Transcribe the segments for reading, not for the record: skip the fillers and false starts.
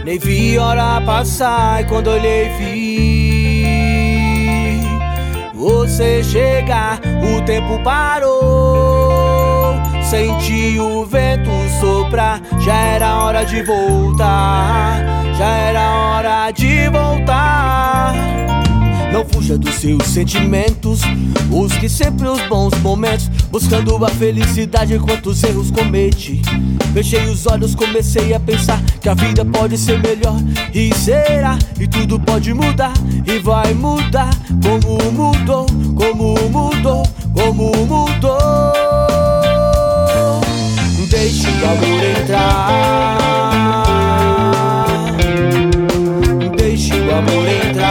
Nem vi hora passar e quando olhei vi você chegar, o tempo parou. Senti o vento soprar, já era hora de voltar, já era hora de voltar. Não fuja dos seus sentimentos, busque sempre os bons momentos, buscando a felicidade enquanto os erros comete. Fechei os olhos, comecei a pensar que a vida pode ser melhor, e será, e tudo pode mudar, e vai mudar, como mudou, como mudou, como mudou. Deixe o amor entrar, deixe o amor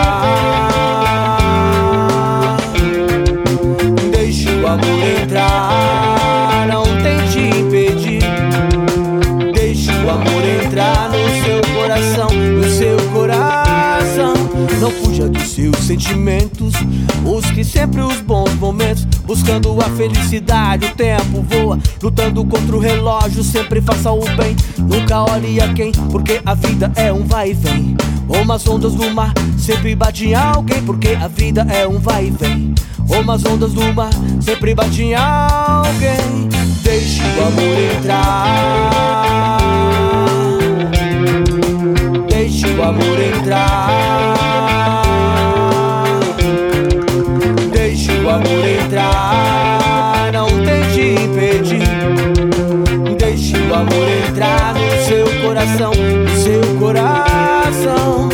entrar, deixe o amor entrar, não tente impedir. Deixe o amor entrar no seu coração, no seu coração. Não fuja dos seus sentimentos, busque sempre os bons momentos, buscando a felicidade. O tempo voa, lutando contra o relógio, sempre faça o bem, nunca olhe a quem, porque a vida é um vai e vem. Como as ondas do mar, sempre bate em alguém, porque a vida é um vai e vem. Como as ondas do mar, sempre bate em alguém. Deixe o amor entrar, deixe o amor entrar, deixe o amor entrar, não tente impedir. Deixe o amor entrar no seu coração, no seu coração.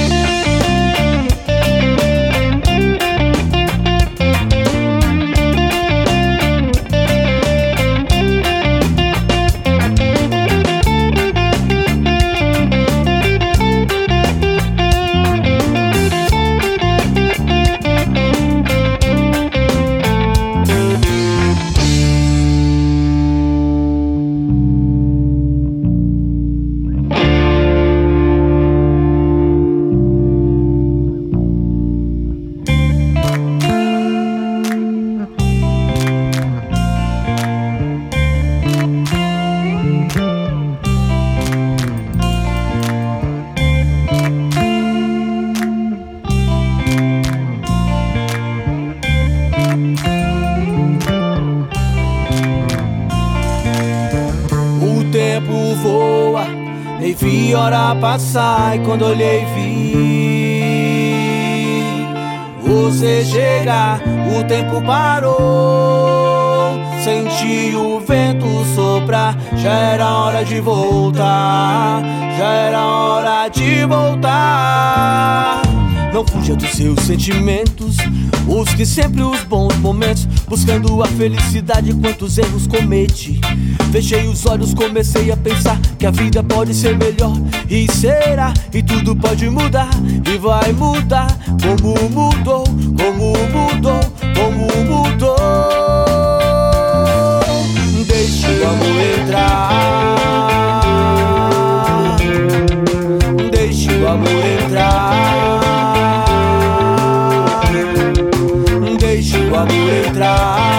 O tempo voa, nem vi hora passar e quando olhei vi você chegar, o tempo parou. Senti o vento soprar, já era hora de voltar, já era hora de voltar. Não fuja dos seus sentimentos, busque sempre os bons momentos, buscando a felicidade enquanto os erros comete. Fechei os olhos, comecei a pensar que a vida pode ser melhor, e será, e tudo pode mudar, e vai mudar, como mudou, como mudou, como mudou. Deixe o amor entrar, deixe o amor entrar, deixe o amor entrar.